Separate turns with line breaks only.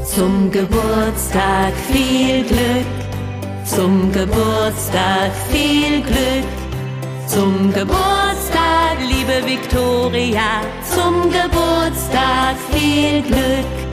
Zum Geburtstag viel Glück, zum Geburtstag viel Glück, zum Geburtstag, liebe Viktoria, zum Geburtstag viel Glück.